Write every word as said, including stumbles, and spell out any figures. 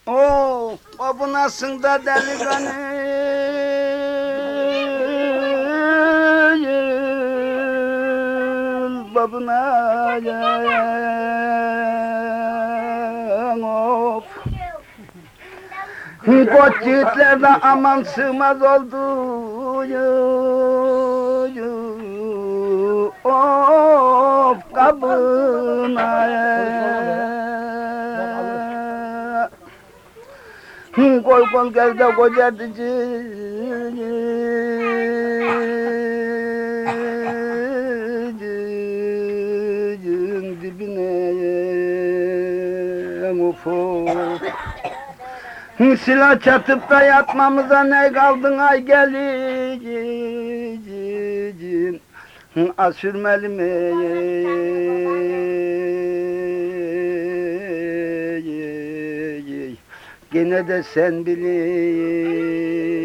Oh, babunasın da delikanlı. Babuna of. Koç yiğitler de aman sığmaz oldu. Of kabına. Koy koy gel de kocacıcın dibine ufuk. Silah çatıp da yatmamıza ne kaldın ay gelicin asürmeli mi? Gene de sen bilin.